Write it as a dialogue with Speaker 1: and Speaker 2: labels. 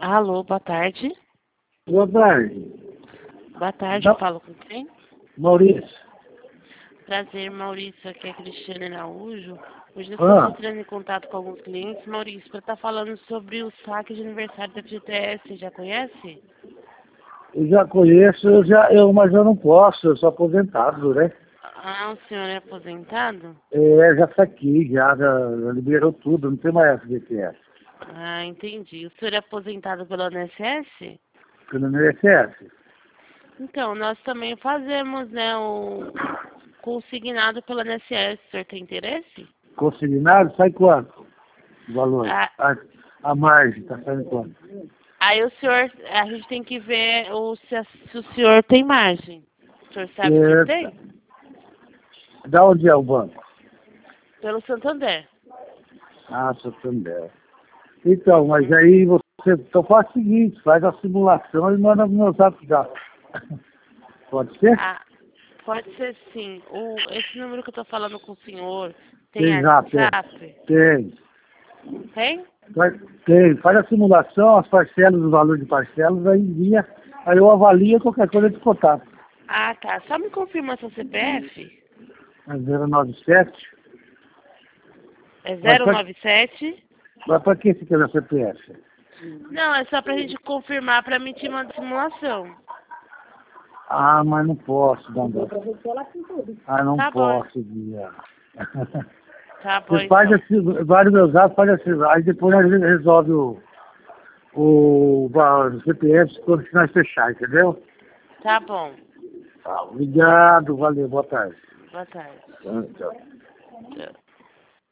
Speaker 1: Alô, boa tarde.
Speaker 2: Boa tarde.
Speaker 1: Boa tarde, eu falo com quem?
Speaker 2: Maurício.
Speaker 1: Prazer, Maurício, aqui é Cristiane Araújo. Hoje eu estou entrando em contato com alguns clientes, Maurício, para estar falando sobre o saque de aniversário da FGTS. Já conhece?
Speaker 2: Eu já conheço, mas eu não posso, eu sou aposentado, né?
Speaker 1: Ah, o senhor é aposentado?
Speaker 2: Já saquei, já liberou tudo, não tem mais FGTS.
Speaker 1: Ah, entendi. O senhor é aposentado pelo INSS?
Speaker 2: Pelo INSS.
Speaker 1: Então, nós também fazemos, né, o consignado pelo INSS. O senhor tem interesse?
Speaker 2: Consignado, sai quanto? O valor?
Speaker 1: Ah,
Speaker 2: A margem, tá saindo quanto?
Speaker 1: aí a gente tem que ver se o senhor tem margem. O senhor sabe se tem?
Speaker 2: Da onde é o banco?
Speaker 1: Pelo Santander.
Speaker 2: Ah, Santander. Então, mas aí então faz o seguinte, faz a simulação e manda no meu zap já. Pode ser?
Speaker 1: Ah, pode ser sim. Esse número que eu tô falando com o senhor tem
Speaker 2: Tem zap,
Speaker 1: WhatsApp?
Speaker 2: Tem.
Speaker 1: Tem?
Speaker 2: Tem. Faz a simulação, as parcelas, o valor de parcelas, aí envia, aí eu avalio qualquer coisa de contato.
Speaker 1: Ah, tá. Só me confirma seu CPF.
Speaker 2: É 097.
Speaker 1: É
Speaker 2: Mas
Speaker 1: 097?
Speaker 2: pra que você quer a CPF?
Speaker 1: Não, é só pra gente confirmar pra mim te mandar simulação.
Speaker 2: Ah, mas não posso, Dandão. Ah, não
Speaker 1: Tá bom.
Speaker 2: posso, Bia.
Speaker 1: Tá bom,
Speaker 2: Você faz
Speaker 1: então.
Speaker 2: assim, vai no meu zap, faz assim, aí depois a gente resolve o CPF quando nós fechar, entendeu?
Speaker 1: Tá bom.
Speaker 2: Tá, obrigado, valeu, boa tarde.
Speaker 1: Boa tarde.
Speaker 2: Tchau.
Speaker 1: Tchau.